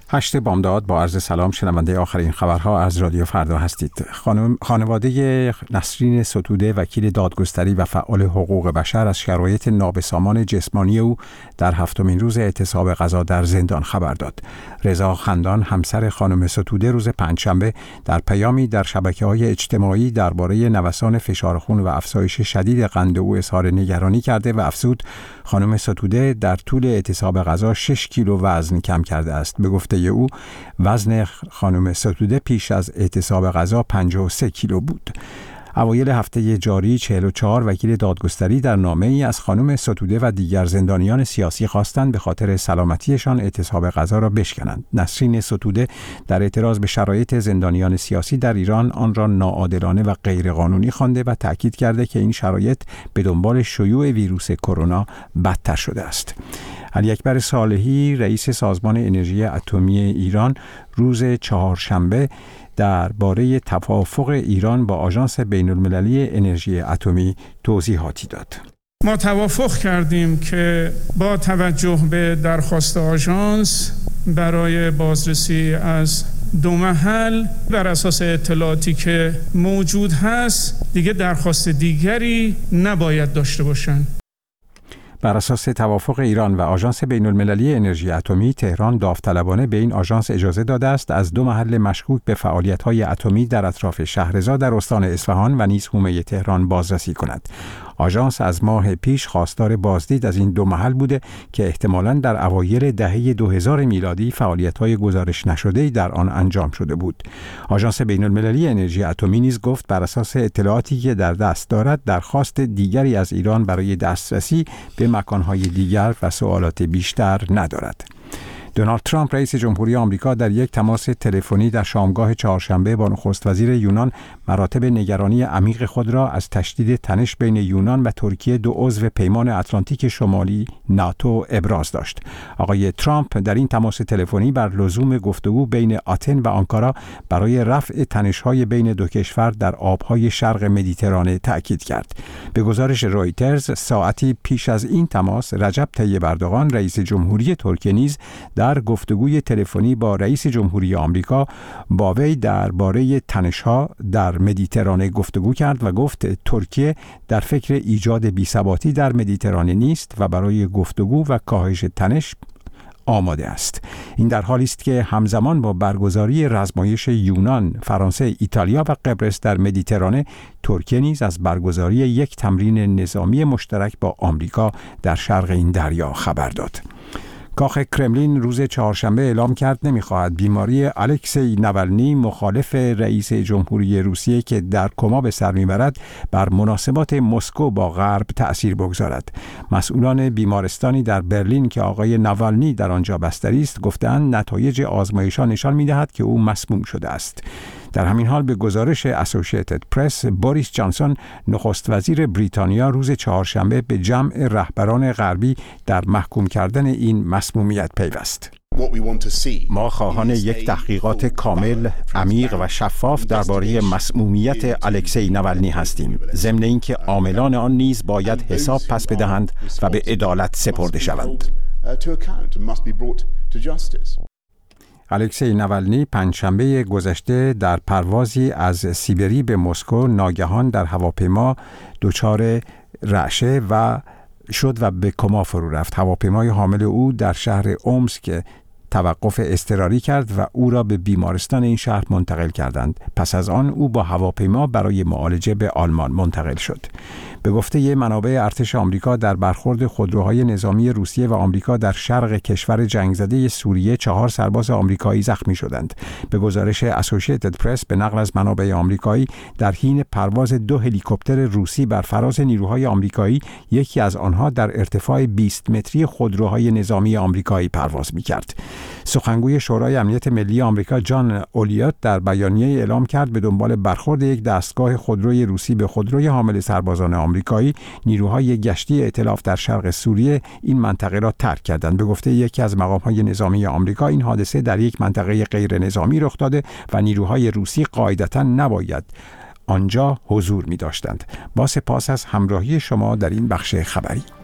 8 بامداد با عرض سلام شنونده آخرین خبرها از رادیو فردا هستید. خانواده نسرین ستوده وکیل دادگستری و فعال حقوق بشر از شرایط نابسامان جسمانی او در 7مین روز اعتصاب غذا در زندان خبر داد. رضا خندان همسر خانم ستوده روز پنجشنبه در پیامی در شبکه‌های اجتماعی درباره نوسان فشار خون و افزایش شدید قند او اظهار نگرانی کرده و افزود خانم ستوده در طول اعتصاب غذا 6 کیلو وزن کم کرده است. به گفته او وزن خانم ستوده پیش از اعتصاب غذا 53 کیلو بود. اوایل هفته جاری 44 وکیل دادگستری در نامه‌ای از خانم ستوده و دیگر زندانیان سیاسی خواستند به خاطر سلامتیشان اعتصاب غذا را بشکنند. نسرین ستوده در اعتراض به شرایط زندانیان سیاسی در ایران آن را ناعادلانه و غیرقانونی خوانده و تأکید کرده که این شرایط به دنبال شیوع ویروس کرونا بدتر شده است. علی اکبر صالحی رئیس سازمان انرژی اتمی ایران روز چهارشنبه درباره توافق ایران با آژانس بین‌المللی انرژی اتمی توضیحاتی داد. ما توافق کردیم که با توجه به درخواست آژانس برای بازرسی از 2 محل بر اساس اطلاعاتی که موجود هست دیگه درخواست دیگری نباید داشته باشند. بر اساس توافق ایران و آژانس بین‌المللی انرژی اتمی، تهران داوطلبانه به این آژانس اجازه داده است از 2 محل مشکوک به فعالیت‌های اتمی در اطراف شهرضا در استان اصفهان و نیز حومه تهران بازرسی کند. آژانس از ماه پیش خواستار بازدید از این 2 محل بوده که احتمالاً در اوایل دهه 2000 میلادی فعالیت‌های گزارش نشده‌ای در آن انجام شده بود. آژانس بین‌المللی انرژی اتمی نیز گفت بر اساس اطلاعاتی که در دست دارد درخواست دیگری از ایران برای دسترسی به مکان‌های دیگر و سوالات بیشتر ندارد. دونالد ترامپ رئیس جمهوری آمریکا در یک تماس تلفنی در شامگاه چهارشنبه با نخست وزیر یونان مراتب نگرانی عمیق خود را از تشدید تنش بین یونان و ترکیه 2 عضو پیمان اتلانتیک شمالی ناتو ابراز داشت. آقای ترامپ در این تماس تلفنی بر لزوم گفتگو بین آتن و آنکارا برای رفع تنش‌های بین 2 کشور در آب‌های شرق مدیترانه تأکید کرد. به گزارش رویترز ساعتی پیش از این تماس رجب طیب اردوغان رئیس جمهوری ترکیه نیز در گفتگوی تلفنی با رئیس جمهوری آمریکا با وی درباره تنش‌ها در مدیترانه گفتگو کرد و گفت ترکیه در فکر ایجاد بی‌ثباتی در مدیترانه نیست و برای گفتگو و کاهش تنش آماده است. این در حالی است که همزمان با برگزاری رزمایش یونان، فرانسه، ایتالیا و قبرس در مدیترانه، ترکیه نیز از برگزاری یک تمرین نظامی مشترک با آمریکا در شرق این دریا خبر داد. کاخ کرملین روز چهارشنبه اعلام کرد نمی‌خواهد بیماری الکسی ناولنی مخالف رئیس جمهوری روسیه که در کما به سر می‌برد بر مناسبات مسکو با غرب تأثیر بگذارد. مسئولان بیمارستانی در برلین که آقای ناولنی در آنجا بستری است گفتند نتایج آزمایش‌ها نشان می‌دهد که او مسموم شده است. در همین حال به گزارش اسوسییتد پرس بوریس جانسون نخست وزیر بریتانیا روز چهارشنبه به جمع رهبران غربی در محکوم کردن این مسمومیت پیوست. ما خواهان یک تحقیقات کامل، عمیق و شفاف درباره مسمومیت الکسی ناولنی هستیم، ضمن اینکه عاملان آن نیز باید حساب پس بدهند و به عدالت سپرده شوند. الکسی ناولنی پنجشنبه گذشته در پروازی از سیبری به مسکو ناگهان در هواپیما دچار رعشه و شد و به کما فرو رفت. هواپیمای حامل او در شهر اومسک توقف اضطراری کرد و او را به بیمارستان این شهر منتقل کردند. پس از آن او با هواپیما برای معالجه به آلمان منتقل شد. به گفته منابع ارتش آمریکا در برخورد خودروهای نظامی روسیه و آمریکا در شرق کشور جنگ زده سوریه 4 سرباز آمریکایی زخمی شدند. به گزارش اسوسییتد پرس به نقل از منابع آمریکایی در حین پرواز 2 هلیکوپتر روسی بر فراز نیروهای آمریکایی یکی از آنها در ارتفاع 20 متری خودروهای نظامی آمریکایی پرواز می‌کرد. سخنگوی شورای امنیت ملی آمریکا جان اولیوت در بیانیه اعلام کرد به دنبال برخورد یک دستگاه خودروی روسی به خودروی حامل سربازان آمریکایی نیروهای گشتی ائتلاف در شرق سوریه این منطقه را ترک کردند. به گفته یکی از مقام‌های نظامی آمریکا این حادثه در یک منطقه غیر نظامی رخ داده و نیروهای روسی قاعدتاً نباید آنجا حضور می داشتند. با سپاس از همراهی شما در این بخش خبری.